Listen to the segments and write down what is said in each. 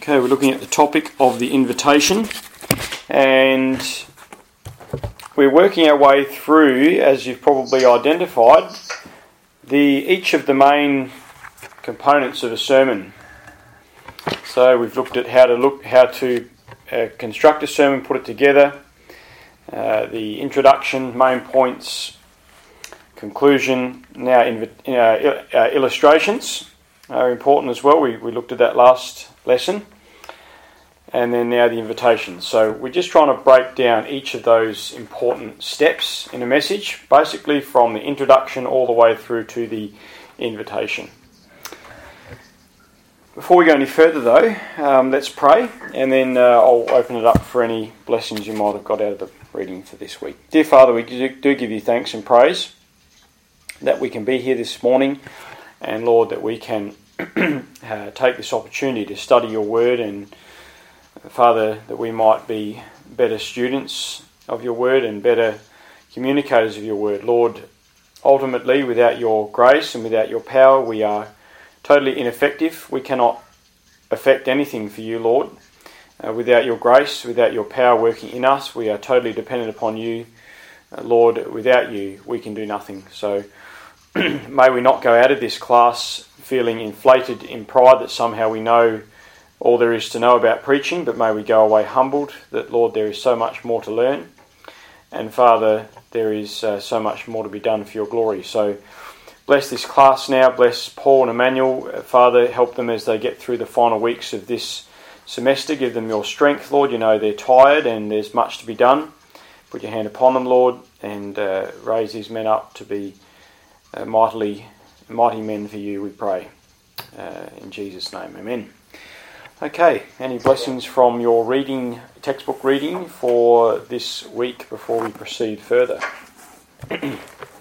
Okay, we're looking at the topic of the invitation, and we're working our way through, as you've probably identified, each of the main components of a sermon. So we've looked at how to construct a sermon, put it together, the introduction, main points, conclusion. Now illustrations are important as well. We looked at that last lesson. And then now the invitation. So we're just trying to break down each of those important steps in a message, basically from the introduction all the way through to the invitation. Before we go any further though, let's pray, and then I'll open it up for any blessings you might have got out of the reading for this week. Dear Father, we do give you thanks and praise that we can be here this morning, and Lord, that we can take this opportunity to study your word, and Father, that we might be better students of your word and better communicators of your word. Lord, ultimately, without your grace and without your power, we are totally ineffective. We cannot affect anything for you, Lord. Without your grace, without your power working in us, we are totally dependent upon you. Lord, without you, we can do nothing. So may we not go out of this class feeling inflated in pride that somehow we know all there is to know about preaching, but may we go away humbled that, Lord, there is so much more to learn. And Father, there is so much more to be done for your glory. So bless this class now. Bless Paul and Emmanuel. Father, help them as they get through the final weeks of this semester. Give them your strength, Lord. You know they're tired and there's much to be done. Put your hand upon them, Lord, and raise these men up to be mighty men for you, we pray. In Jesus' name, amen. Okay, any blessings from your textbook reading for this week before we proceed further? I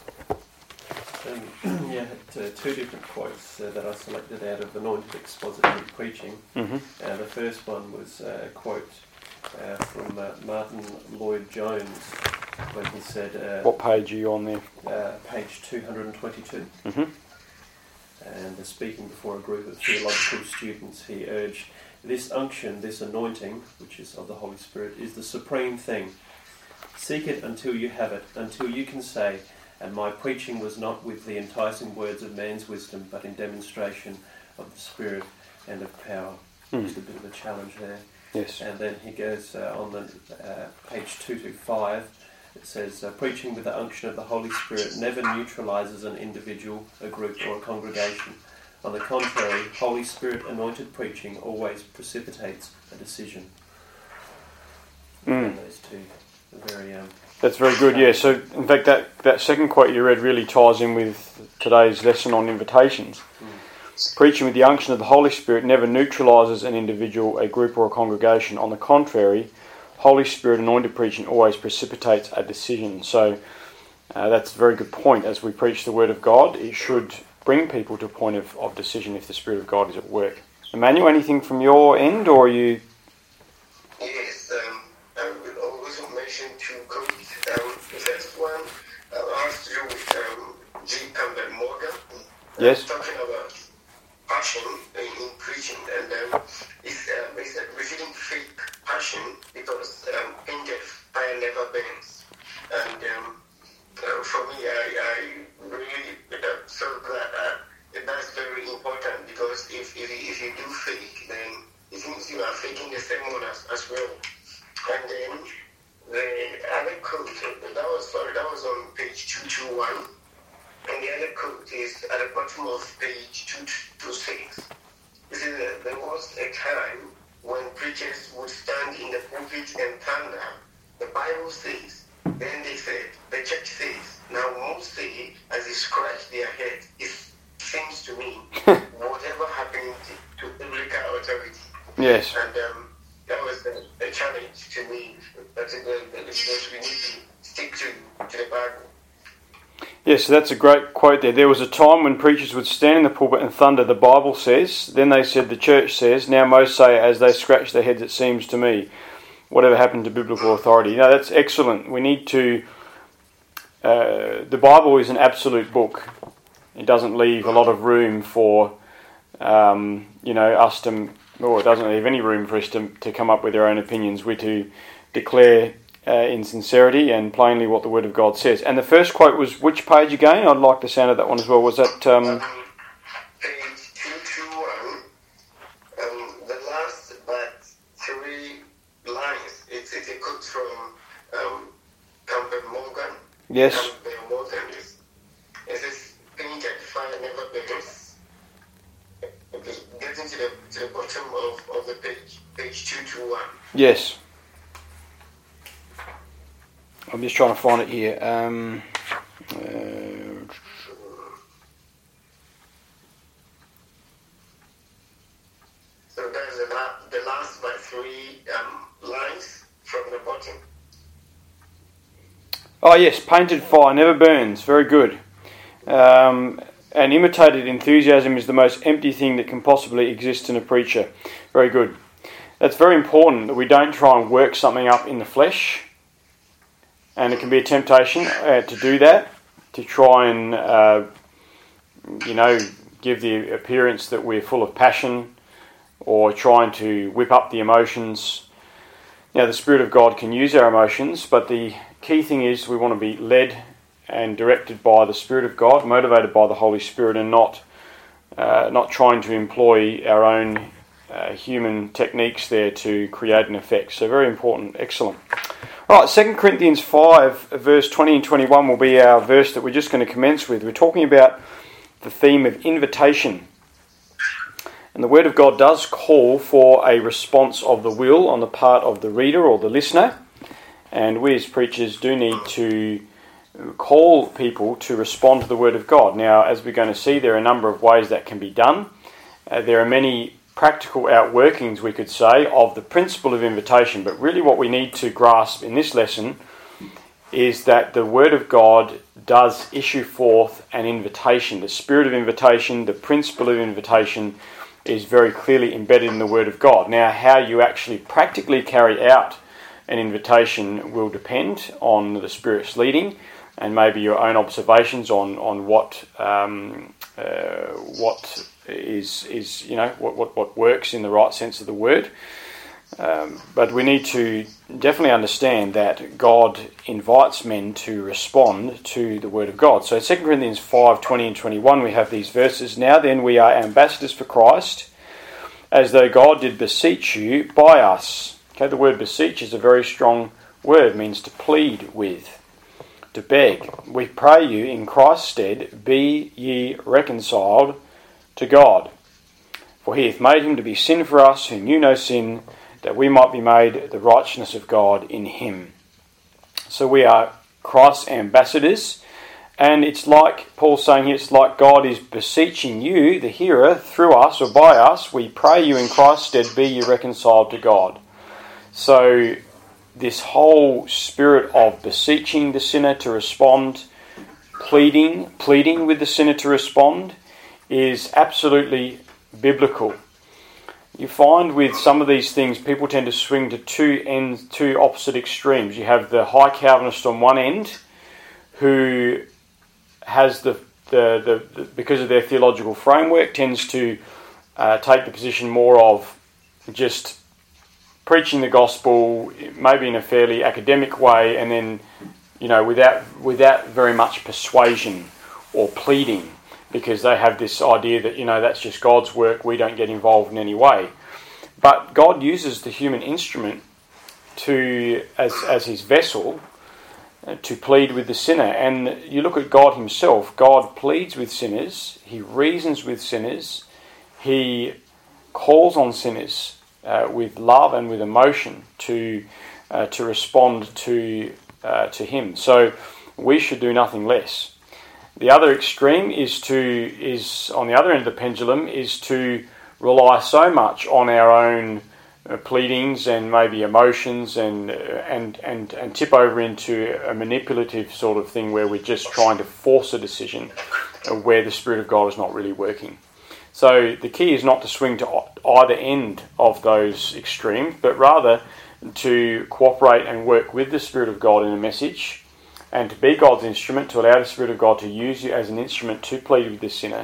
had two different quotes that I selected out of Anointed Expository Preaching. Mm-hmm. The first one was a quote from Martin Lloyd-Jones when he said... what page are you on there? Page 222. Mm-hmm. And speaking before a group of theological students, he urged, "This unction, this anointing, which is of the Holy Spirit, is the supreme thing. Seek it until you have it, until you can say, and my preaching was not with the enticing words of man's wisdom, but in demonstration of the Spirit and of power." Just a bit of a challenge there. Yes. And then he goes on the page 225. It says, "Preaching with the unction of the Holy Spirit never neutralises an individual, a group or a congregation. On the contrary, Holy Spirit anointed preaching always precipitates a decision." And those two are very... That's very good, yeah. So, in fact, that second quote you read really ties in with today's lesson on invitations. Preaching with the unction of the Holy Spirit never neutralises an individual, a group or a congregation. On the contrary, Holy Spirit anointed preaching always precipitates a decision. So that's a very good point. As we preach the Word of God, it should bring people to a point of decision if the Spirit of God is at work. Emmanuel, anything from your end, or are you... Yes, I will also mention two quotes. The first one has to do with G. Campbell Morgan. Yes. Talking about passion in preaching, and he said receiving fake passion because painted fire never burns. And for me, I really so glad that's very important, because if you do fake, then it means you are faking the sermon as well. And then the other quote, that was on page 221. And the other quote is at the bottom of page 226. It says that there was a time when preachers would stand in the pulpit and thunder. The Bible says, then they said, the church says. Now most say, as they scratch their heads, it seems to me, whatever happened to biblical authority. Yes. And that was a challenge to me, that we need to stick to the Bible. Yes, so that's a great quote there. There was a time when preachers would stand in the pulpit and thunder, the Bible says. Then they said, the church says. Now most say, as they scratch their heads, it seems to me. Whatever happened to biblical authority? No, that's excellent. We need to... the Bible is an absolute book. It doesn't leave a lot of room for, us to or it doesn't leave any room for us to come up with our own opinions. We're to declare in sincerity and plainly what the Word of God says. And the first quote was which page again? I'd like the sound of that one as well. Was that... Page 221, the last but 3 lines. It's a quote from Campbell Morgan. Yes. Campbell Morgan is, it says, painted fire never burns. Okay, getting to the bottom of the page 221. Yes. I'm just trying to find it here. So that's the last but 3 lines from the bottom. Oh yes, painted fire never burns. Very good. And imitated enthusiasm is the most empty thing that can possibly exist in a preacher. Very good. That's very important that we don't try and work something up in the flesh. And it can be a temptation to do that, to try and, give the appearance that we're full of passion or trying to whip up the emotions. Now, the Spirit of God can use our emotions, but the key thing is we want to be led and directed by the Spirit of God, motivated by the Holy Spirit, and not trying to employ our own human techniques there to create an effect. So very important. Excellent. All right, 2 Corinthians 5, verse 20 and 21 will be our verse that we're just going to commence with. We're talking about the theme of invitation. And the Word of God does call for a response of the will on the part of the reader or the listener. And we as preachers do need to call people to respond to the Word of God. Now, as we're going to see, there are a number of ways that can be done. There are many practical outworkings, we could say, of the principle of invitation. But really what we need to grasp in this lesson is that the Word of God does issue forth an invitation. The spirit of invitation, the principle of invitation is very clearly embedded in the Word of God. Now, how you actually practically carry out an invitation will depend on the Spirit's leading and maybe your own observations on what is what works in the right sense of the word. But we need to definitely understand that God invites men to respond to the Word of God. So 2 Corinthians 5, 20 and 21, we have these verses. Now then, we are ambassadors for Christ, as though God did beseech you by us. Okay, the word beseech is a very strong word. It means to plead with, to beg. We pray you in Christ's stead, be ye reconciled to God. For he hath made him to be sin for us, who knew no sin, that we might be made the righteousness of God in him. So we are Christ's ambassadors, and it's like Paul's saying here, it's like God is beseeching you, the hearer, through us or by us. We pray you in Christ's stead, be ye reconciled to God. So this whole spirit of beseeching the sinner to respond, pleading with the sinner to respond, is absolutely biblical. You find with some of these things, people tend to swing to two opposite extremes. You have the high Calvinist on one end, who has the because of their theological framework, tends to take the position more of just preaching the gospel, maybe in a fairly academic way, and then without very much persuasion or pleading, because they have this idea that that's just God's work, we don't get involved in any way. But God uses the human instrument as his vessel to plead with the sinner. And you look at God himself, God pleads with sinners, he reasons with sinners, he calls on sinners with love and with emotion to respond to him. So we should do nothing less. The other extreme is on the other end of the pendulum, is to rely so much on our own pleadings and maybe emotions and tip over into a manipulative sort of thing where we're just trying to force a decision where the Spirit of God is not really working. So the key is not to swing to either end of those extremes, but rather to cooperate and work with the Spirit of God in a message, and to be God's instrument, to allow the Spirit of God to use you as an instrument to plead with the sinner,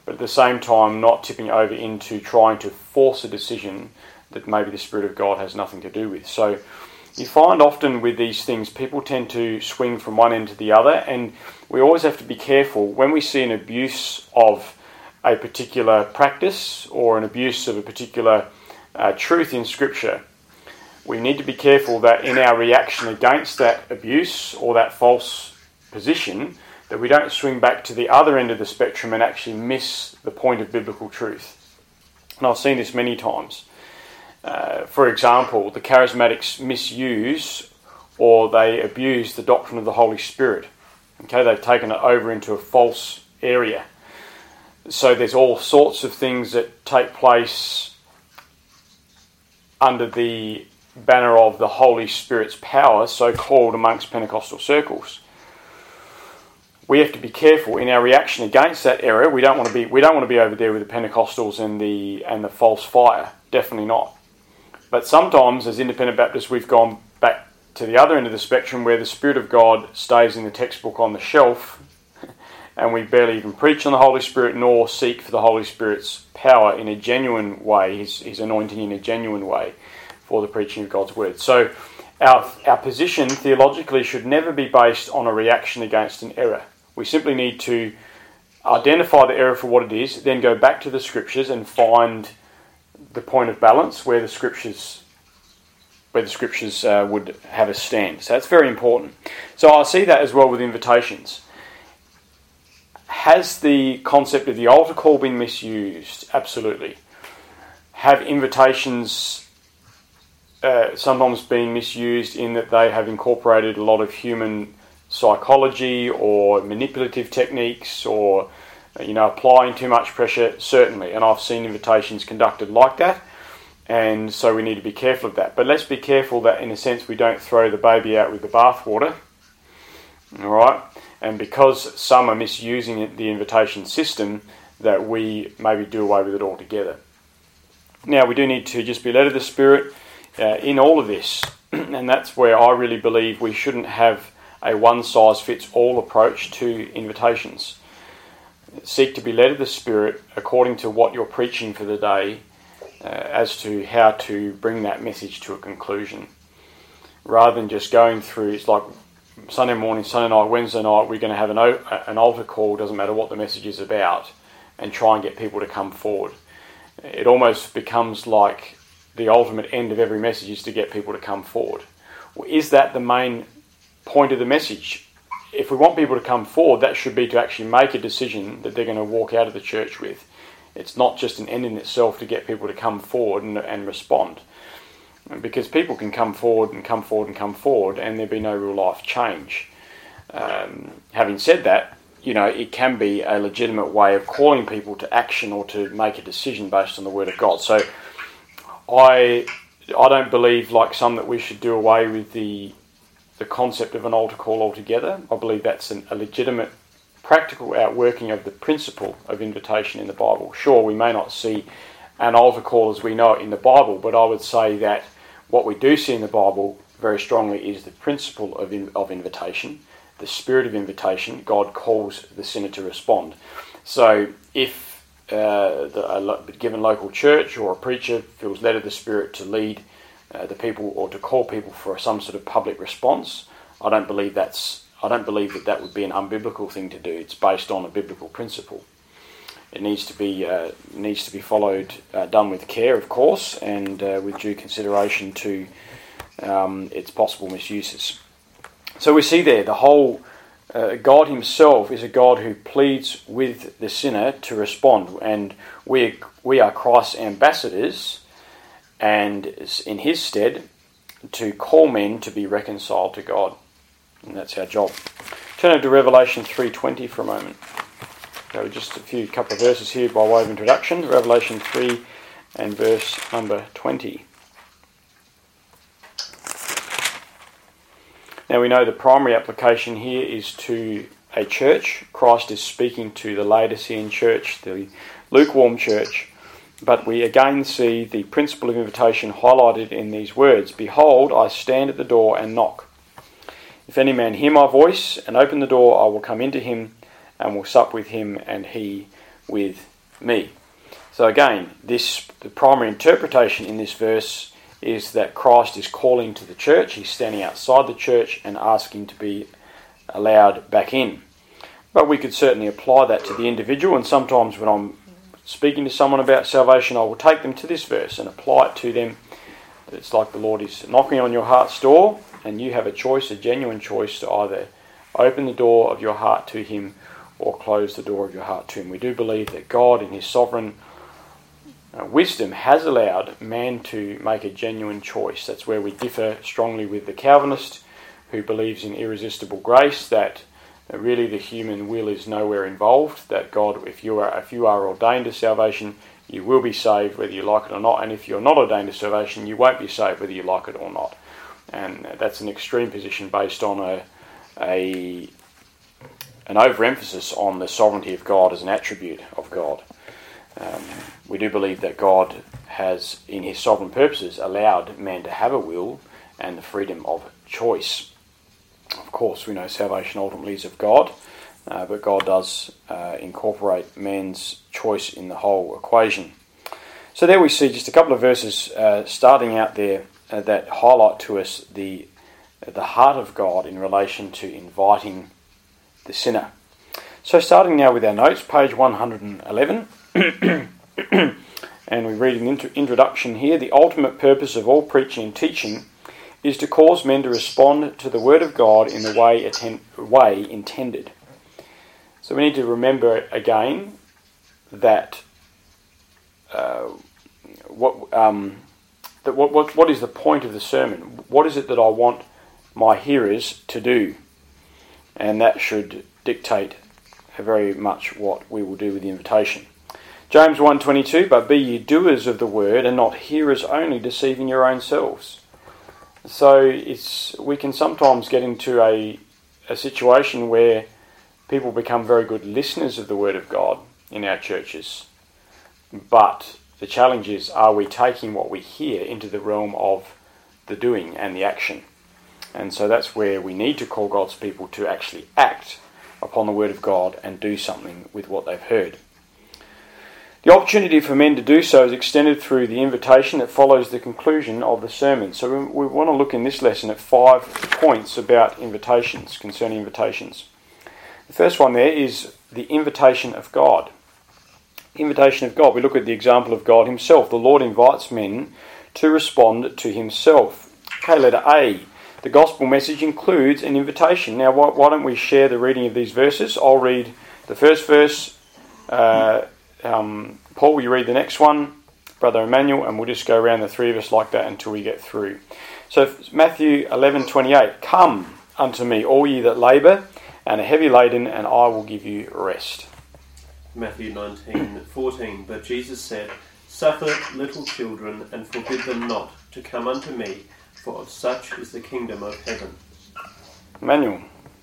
but at the same time not tipping over into trying to force a decision that maybe the Spirit of God has nothing to do with. So you find often with these things, people tend to swing from one end to the other, and we always have to be careful when we see an abuse of a particular practice or an abuse of a particular truth in Scripture. We need to be careful that in our reaction against that abuse or that false position, that we don't swing back to the other end of the spectrum and actually miss the point of biblical truth. And I've seen this many times. For example, the charismatics misuse or they abuse the doctrine of the Holy Spirit. Okay, they've taken it over into a false area. So there's all sorts of things that take place under the banner of the Holy Spirit's power, so-called amongst Pentecostal circles. We have to be careful in our reaction against that error. We don't want to be over there with the Pentecostals and the false fire. Definitely not. But sometimes, as independent Baptists, we've gone back to the other end of the spectrum where the Spirit of God stays in the textbook on the shelf, and we barely even preach on the Holy Spirit nor seek for the Holy Spirit's power in a genuine way, his anointing in a genuine way for the preaching of God's word. So our position theologically should never be based on a reaction against an error. We simply need to identify the error for what it is, then go back to the Scriptures and find the point of balance where the Scriptures would have us stand. So that's very important. So I see that as well with invitations. Has the concept of the altar call been misused? Absolutely. Have invitations sometimes been misused in that they have incorporated a lot of human psychology or manipulative techniques or applying too much pressure? Certainly, and I've seen invitations conducted like that, and so we need to be careful of that. But let's be careful that in a sense we don't throw the baby out with the bathwater. Alright? And because some are misusing the invitation system, that we maybe do away with it altogether. Now, we do need to just be led of the Spirit in all of this, and that's where I really believe we shouldn't have a one-size-fits-all approach to invitations. Seek to be led of the Spirit according to what you're preaching for the day as to how to bring that message to a conclusion. Rather than just going through, it's like Sunday morning, Sunday night, Wednesday night, we're going to have an altar call, doesn't matter what the message is about, and try and get people to come forward. It almost becomes like the ultimate end of every message is to get people to come forward. Well, is that the main point of the message? If we want people to come forward, that should be to actually make a decision that they're going to walk out of the church with. It's not just an end in itself to get people to come forward and respond. Because people can come forward and come forward and come forward and there'd be no real life change. Having said that, it can be a legitimate way of calling people to action or to make a decision based on the Word of God. So I don't believe, like some, that we should do away with the concept of an altar call altogether. I believe that's a legitimate, practical outworking of the principle of invitation in the Bible. Sure, we may not see an altar call as we know it in the Bible, but I would say that what we do see in the Bible very strongly is the principle of invitation, the spirit of invitation. God calls the sinner to respond. So if a given local church or a preacher feels led of the Spirit to lead the people or to call people for some sort of public response, I don't believe that would be an unbiblical thing to do. It's based on a biblical principle. It needs to be followed, done with care, of course, and with due consideration to its possible misuses. So we see there the whole God himself is a God who pleads with the sinner to respond, and we are Christ's ambassadors, and in his stead to call men to be reconciled to God, and that's our job. Turn over to Revelation 3:20 for a moment. So just a couple of verses here by way of introduction. Revelation 3 and verse number 20. Now we know the primary application here is to a church. Christ is speaking to the Laodicean church, the lukewarm church. But we again see the principle of invitation highlighted in these words. Behold, I stand at the door and knock. If any man hear my voice and open the door, I will come into him and will sup with him and he with me. So again, the primary interpretation in this verse is that Christ is calling to the church. He's standing outside the church and asking to be allowed back in. But we could certainly apply that to the individual, and sometimes when I'm speaking to someone about salvation, I will take them to this verse and apply it to them. It's like the Lord is knocking on your heart's door, and you have a choice, a genuine choice, to either open the door of your heart to Him or close the door of your heart to Him. We do believe that God, in His sovereign wisdom, has allowed man to make a genuine choice. That's where we differ strongly with the Calvinist, who believes in irresistible grace, that really the human will is nowhere involved, that God, if you are ordained to salvation, you will be saved whether you like it or not, and if you're not ordained to salvation, you won't be saved whether you like it or not. And that's an extreme position based on an overemphasis on the sovereignty of God as an attribute of God. We do believe that God has, in His sovereign purposes, allowed man to have a will and the freedom of choice. Of course, we know salvation ultimately is of God, but God does incorporate man's choice in the whole equation. So there we see just a couple of verses starting out there that highlight to us the heart of God in relation to inviting the sinner. So starting now with our notes, page 111, and we read an introduction here. The ultimate purpose of all preaching and teaching is to cause men to respond to the Word of God in the way intended. So we need to remember again that what is the point of the sermon? What is it that I want my hearers to do? And that should dictate very much what we will do with the invitation. James 1:22, but be ye doers of the word and not hearers only, deceiving your own selves. So we can sometimes get into a situation where people become very good listeners of the Word of God in our churches. But the challenge is, are we taking what we hear into the realm of the doing and the action? And so that's where we need to call God's people to actually act upon the Word of God and do something with what they've heard. The opportunity for men to do so is extended through the invitation that follows the conclusion of the sermon. So we want to look in this lesson at 5 points about invitations, concerning invitations. The first one there is the invitation of God. Invitation of God. We look at the example of God Himself. The Lord invites men to respond to Himself. Okay, letter A. The gospel message includes an invitation. Now, why don't we share the reading of these verses? I'll read the first verse. Paul, will you read the next one? Brother Emmanuel, and we'll just go around the three of us like that until we get through. So Matthew 11:28. Come unto me, all ye that labour and are heavy laden, and I will give you rest. Matthew 19:14. But Jesus said, Suffer little children, and forbid them not to come unto me, for of such is the kingdom of heaven. Emmanuel.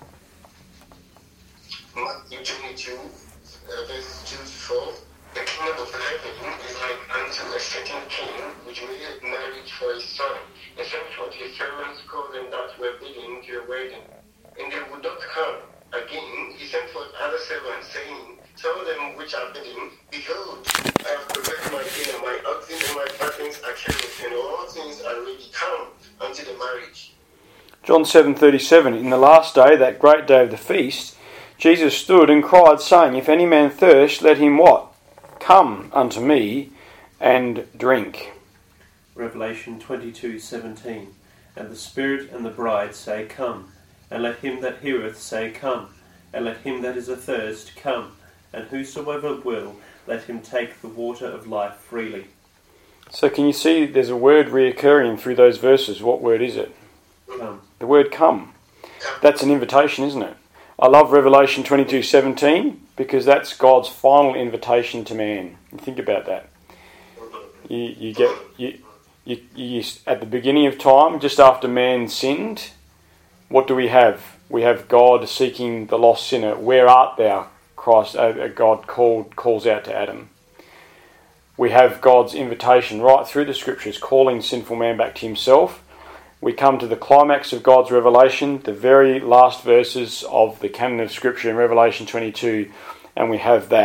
Matthew 22, verse 2-4. The kingdom of heaven is like unto a certain king, which made marriage for his son, and sent forth his servants to call them that were bidden to a wedding. And they would not come. Again, he sent forth other servants, saying, Tell them which are bidden, Behold, I have prepared my dinner, my oxen and my fattens are carried, and all things are ready. Come unto the marriage. John 7:37. In the last day, that great day of the feast, Jesus stood and cried, saying, If any man thirst, let him what? Come unto me and drink. Revelation 22:17. And the Spirit and the bride say, Come. And let him that heareth say, Come. And let him that is athirst come. And whosoever will, let him take the water of life freely. So can you see there's a word reoccurring through those verses? What word is it? Come. The word come. That's an invitation, isn't it? I love Revelation 22:17 because that's God's final invitation to man. And think about that. You at the beginning of time, just after man sinned, what do we have? We have God seeking the lost sinner. Where art thou, Christ? God calls out to Adam. We have God's invitation right through the Scriptures, calling sinful man back to himself. We come to the climax of God's revelation, the very last verses of the canon of Scripture in Revelation 22, and we have that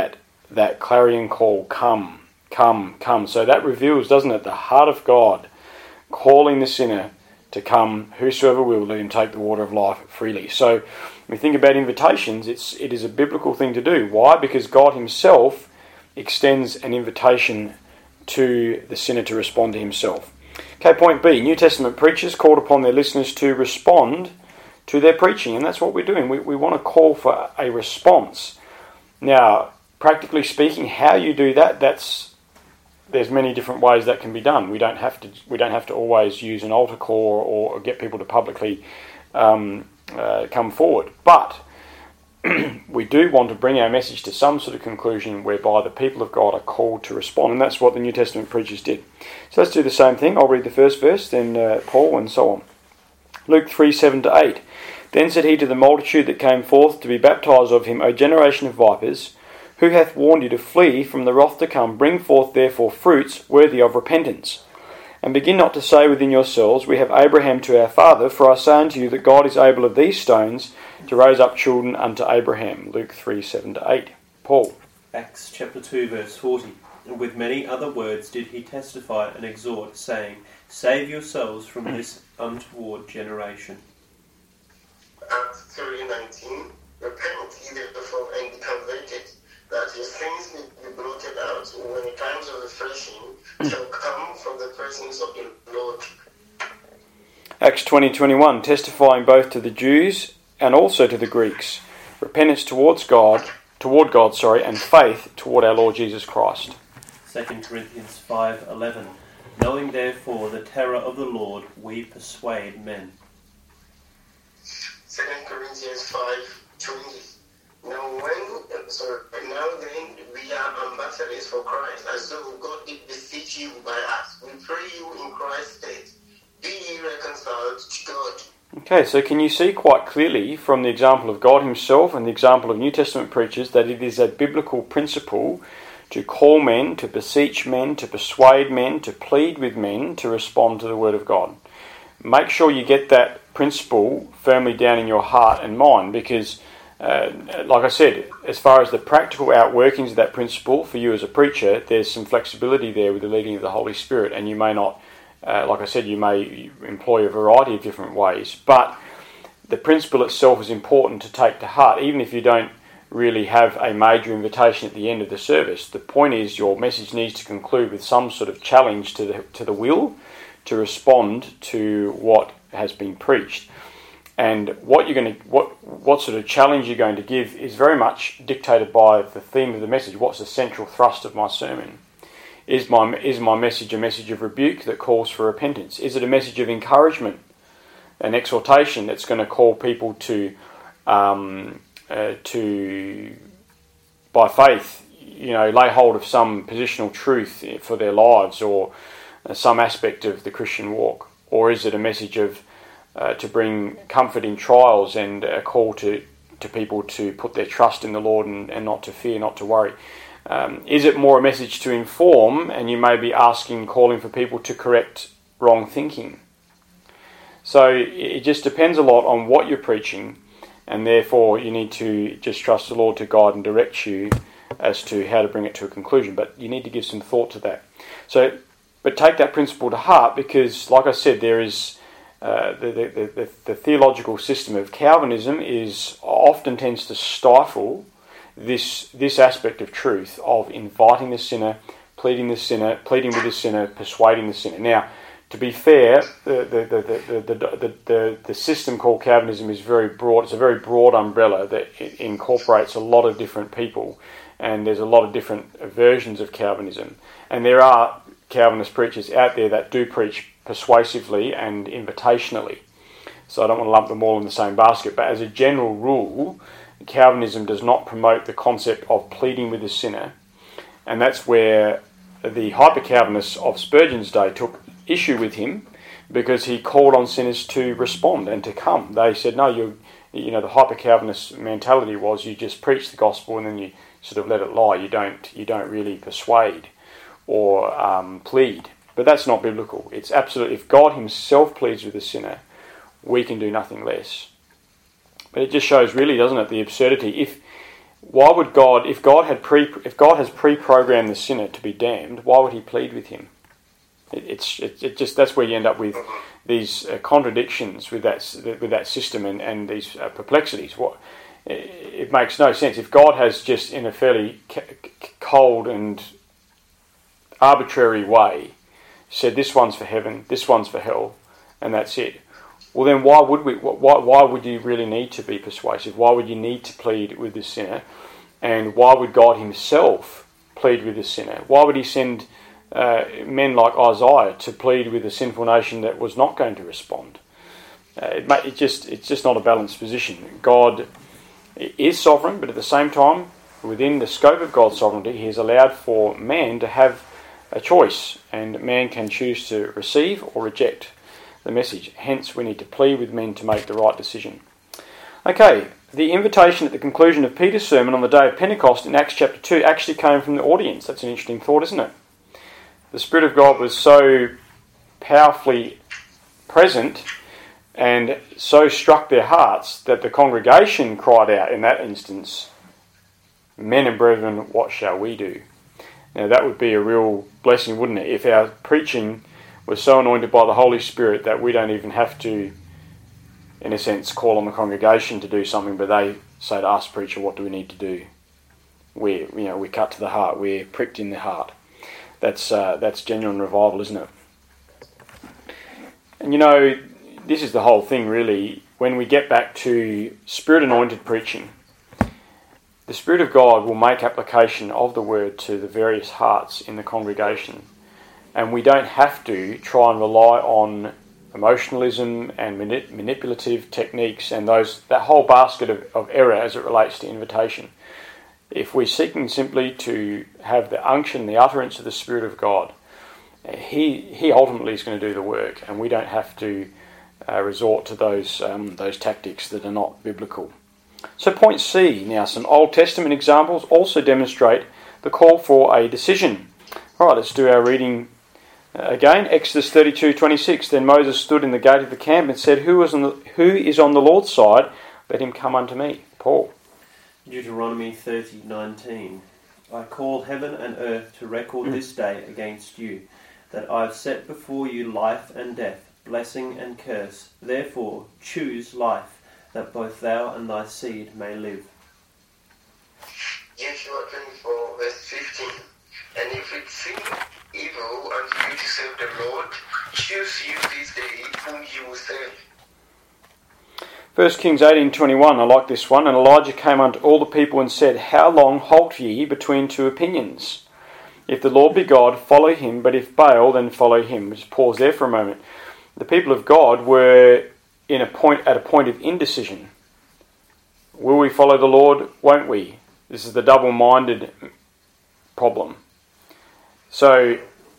that clarion call, come, come, come. So that reveals, doesn't it, the heart of God calling the sinner to come, whosoever will, let him take the water of life freely. So when we think about invitations, it is a biblical thing to do. Why? Because God himself extends an invitation to the sinner to respond to himself. Okay, point B, New Testament preachers called upon their listeners to respond to their preaching, and that's what we're doing. We want to call for a response. Now, practically speaking, how you do that, there's many different ways that can be done. We don't have to always use an altar call or get people to publicly come forward. But we do want to bring our message to some sort of conclusion whereby the people of God are called to respond, and that's what the New Testament preachers did. So let's do the same thing. I'll read the first verse, then Paul, and so on. Luke 3:7-8. Then said he to the multitude that came forth to be baptized of him, O generation of vipers, who hath warned you to flee from the wrath to come? Bring forth therefore fruits worthy of repentance. And begin not to say within yourselves, We have Abraham to our father, for I say unto you that God is able of these stones to raise up children unto Abraham. Luke 3:7-8. Paul. Acts chapter 2 verse 40. And with many other words did he testify and exhort, saying, Save yourselves from this untoward generation. Acts 3:19. Repent ye therefore and be converted, that your sins may be blotted out when the times of refreshing shall come from the presence of the Lord. Acts 20:21, testifying both to the Jews and also to the Greeks, repentance toward God, and faith toward our Lord Jesus Christ. 2 Corinthians 5:11, knowing therefore the terror of the Lord, we persuade men. 2 Corinthians 5:20. Now then, we are ambassadors for Christ, as though God did beseech you by us. We pray you in Christ's stead, be ye reconciled to God. Okay, so can you see quite clearly from the example of God himself and the example of New Testament preachers that it is a biblical principle to call men, to beseech men, to persuade men, to plead with men to respond to the Word of God? Make sure you get that principle firmly down in your heart and mind, because like I said, as far as the practical outworkings of that principle for you as a preacher, there's some flexibility there with the leading of the Holy Spirit, and you may not, like I said, you may employ a variety of different ways, but the principle itself is important to take to heart, even if you don't really have a major invitation at the end of the service. The point is your message needs to conclude with some sort of challenge to the will to respond to what has been preached. And what sort of challenge you're going to give is very much dictated by the theme of the message. What's the central thrust of my sermon? Is my message a message of rebuke that calls for repentance? Is it a message of encouragement, an exhortation that's going to call people to by faith, lay hold of some positional truth for their lives or some aspect of the Christian walk? Or is it a message of to bring comfort in trials and a call to people to put their trust in the Lord and not to fear, not to worry? Is it more a message to inform, and you may be calling for people to correct wrong thinking? So it just depends a lot on what you're preaching, and therefore you need to just trust the Lord to guide and direct you as to how to bring it to a conclusion. But you need to give some thought to that. But take that principle to heart, because, like I said, there is the theological system of Calvinism often tends to stifle this aspect of truth of inviting the sinner, pleading with the sinner, persuading the sinner. Now, to be fair, the system called Calvinism is very broad. It's a very broad umbrella that incorporates a lot of different people, and there's a lot of different versions of Calvinism. And there are Calvinist preachers out there that do preach persuasively and invitationally. So I don't want to lump them all in the same basket. But as a general rule, Calvinism does not promote the concept of pleading with the sinner. And that's where the hyper-Calvinists of Spurgeon's day took issue with him, because he called on sinners to respond and to come. They said, no, the hyper-Calvinist mentality was you just preach the gospel and then you sort of let it lie. You don't really persuade or plead. But that's not biblical. It's absolute. If God himself pleads with the sinner, we can do nothing less. But it just shows really, doesn't it, the absurdity. If why would God, if God has pre-programmed the sinner to be damned, why would he plead with him? That's where you end up with these contradictions with that system and these perplexities. It makes no sense. If God has just in a fairly cold and arbitrary way said this one's for heaven, this one's for hell, and that's it. Well, then why would you really need to be persuasive? Why would you need to plead with the sinner? And why would God himself plead with the sinner? Why would he send men like Isaiah to plead with a sinful nation that was not going to respond? It's just not a balanced position. God is sovereign, but at the same time, within the scope of God's sovereignty, he has allowed for man to have a choice, and man can choose to receive or reject the message. Hence, we need to plead with men to make the right decision. Okay, the invitation at the conclusion of Peter's sermon on the day of Pentecost in Acts chapter 2 actually came from the audience. That's an interesting thought, isn't it? The Spirit of God was so powerfully present and so struck their hearts that the congregation cried out in that instance, "Men and brethren, what shall we do?" Now that would be a real blessing, wouldn't it? If our preaching was so anointed by the Holy Spirit that we don't even have to, in a sense, call on the congregation to do something, but they say to us, "Preacher, what do we need to do?" We're cut to the heart. We're pricked in the heart. That's genuine revival, isn't it? And this is the whole thing, really. When we get back to Spirit-anointed preaching, the Spirit of God will make application of the Word to the various hearts in the congregation. And we don't have to try and rely on emotionalism and manipulative techniques and that whole basket of error as it relates to invitation. If we're seeking simply to have the unction, the utterance of the Spirit of God, He ultimately is going to do the work, and we don't have to resort to those tactics that are not biblical. So point C, now some Old Testament examples also demonstrate the call for a decision. All right, let's do our reading again. Exodus 32:26. Then Moses stood in the gate of the camp and said, Who is on the Lord's side? Let him come unto me. Paul. Deuteronomy 30:19. I call heaven and earth to record this day against you, that I have set before you life and death, blessing and curse. Therefore choose life, that both thou and thy seed may live. Joshua 24, verse 15. And if it seem evil unto you to serve the Lord, choose you this day whom you will serve. 1 Kings 18:21, I like this one. And Elijah came unto all the people and said, How long halt ye between two opinions? If the Lord be God, follow him, but if Baal, then follow him. Just pause there for a moment. The people of God were at a point of indecision. Will we follow the Lord? Won't we? This is the double-minded problem. So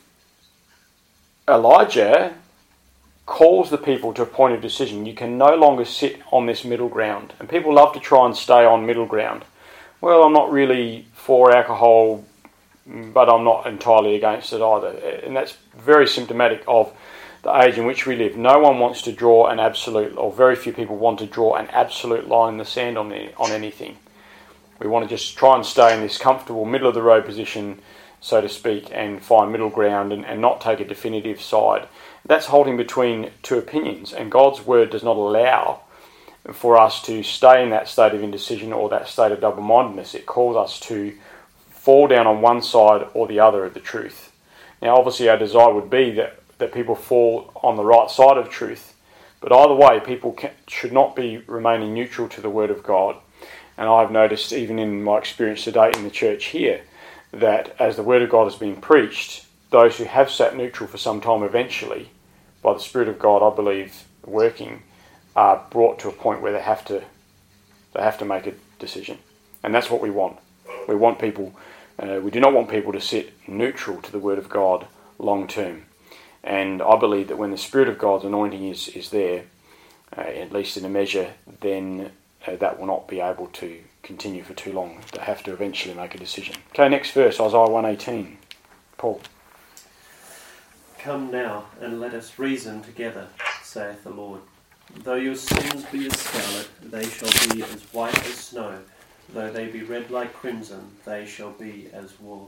Elijah calls the people to a point of decision. You can no longer sit on this middle ground. And people love to try and stay on middle ground. Well, I'm not really for alcohol, but I'm not entirely against it either. And that's very symptomatic of the age in which we live. No one wants to draw an absolute, or very few people want to draw an absolute line in the sand on anything. We want to just try and stay in this comfortable middle-of-the-road position, so to speak, and find middle ground and not take a definitive side. That's holding between two opinions, and God's word does not allow for us to stay in that state of indecision or that state of double-mindedness. It calls us to fall down on one side or the other of the truth. Now, obviously, our desire would be that people fall on the right side of truth, but either way, people should not be remaining neutral to the word of God. And I've noticed, even in my experience to date in the church here, that as the word of God is being preached, those who have sat neutral for some time eventually, by the Spirit of God, I believe, working, are brought to a point where they have to make a decision. And that's what we want. We want people, we do not want people to sit neutral to the word of God long term. And I believe that when the Spirit of God's anointing is there, at least in a measure, then that will not be able to continue for too long. They have to eventually make a decision. Okay, next verse, Isaiah 1:18. Paul. Come now, and let us reason together, saith the Lord. Though your sins be as scarlet, they shall be as white as snow. Though they be red like crimson, they shall be as wool.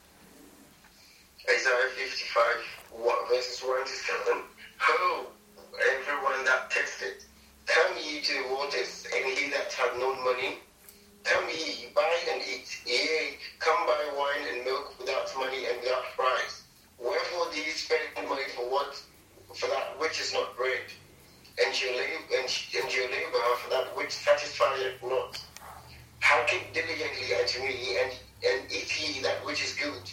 Isaiah 55, verses 1 to 7. Ho, everyone that tasted, come ye to the waters, and he that hath no money, come ye, buy and eat. Yea, come buy wine and milk without money and without price. Wherefore do ye spend money for that which is not bread, and your labor for that which satisfieth not? Hearken diligently unto me, and eat ye that which is good.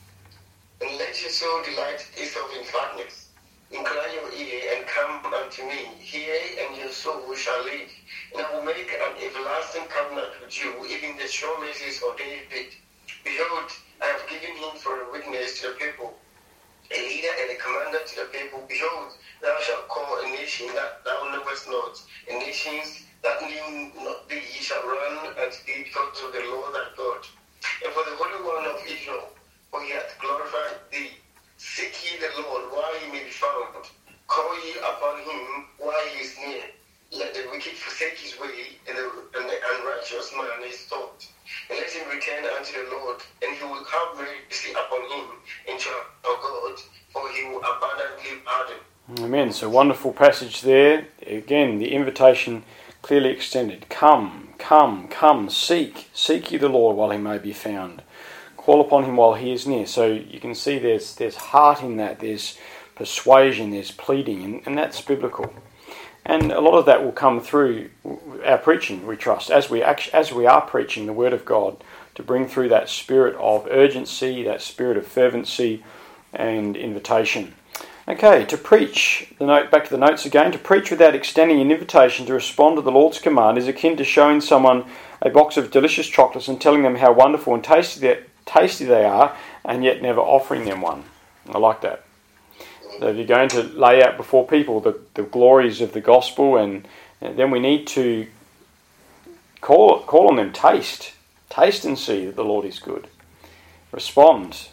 And let your soul delight itself in fatness. Incline your ear and come unto me. Hear, and your soul shall live. And I will make an everlasting covenant with you, even the sure mercies of David. Behold, I have given him for a witness to the people, a leader and a commander to the people. Behold, thou shalt call a nation that thou knowest not, and nations that knew not thee shall run unto thee because of the Lord thy God. And for the Holy One of Israel, for he hath glorified thee. Seek ye the Lord while he may be found. Call ye upon him while he is near. Let the wicked forsake his way, and the unrighteous man his thought. And let him return unto the Lord, and he will have mercy upon him, and to our God, for he will abundantly pardon. Amen. So wonderful passage there. Again, the invitation clearly extended. Come, come, come, seek ye the Lord while he may be found. Call upon him while he is near. So you can see there's heart in that, there's persuasion, there's pleading, and that's biblical. And a lot of that will come through our preaching, we trust, as we are preaching the Word of God, to bring through that spirit of urgency, that spirit of fervency and invitation. Okay, to preach, back to the notes again, to preach without extending an invitation to respond to the Lord's command is akin to showing someone a box of delicious chocolates and telling them how wonderful and tasty they are, and yet never offering them one. I like that. So if you're going to lay out before people the glories of the gospel, and then we need to call on them, taste and see that the Lord is good. Respond,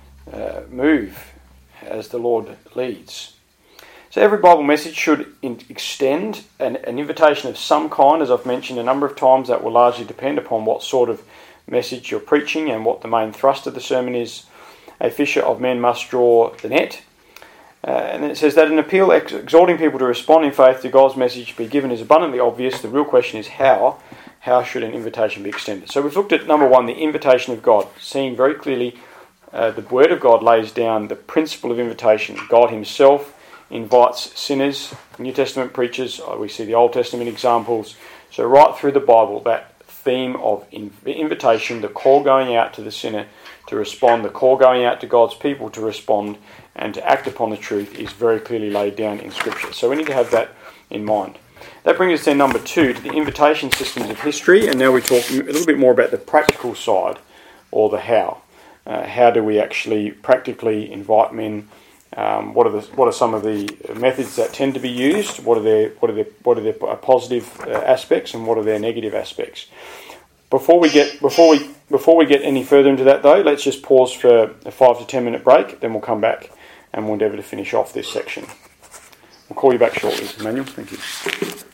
move as the Lord leads. So every Bible message should extend an invitation of some kind, as I've mentioned a number of times. That will largely depend upon what sort of message you're preaching and what the main thrust of the sermon is. A fisher of men must draw the net. And then it says that an appeal exhorting people to respond in faith to God's message be given is abundantly obvious. The real question is how. How should an invitation be extended? So we've looked at number one, the invitation of God, seeing very clearly the Word of God lays down the principle of invitation. God himself invites sinners, New Testament preachers, we see the Old Testament examples. So right through the Bible, that theme of invitation, the call going out to the sinner to respond, the call going out to God's people to respond and to act upon the truth is very clearly laid down in Scripture. So we need to have that in mind. That brings us then, number two, to the invitation systems of history, and now we talk a little bit more about the practical side, or the how. How do we actually practically invite men? What are some of the methods that tend to be used? What are their positive aspects, and what are their negative aspects? Before we get any further into that, though, let's just pause for a 5 to 10 minute break. Then we'll come back and we'll endeavour to finish off this section. We'll call you back shortly, Emmanuel. Thank you.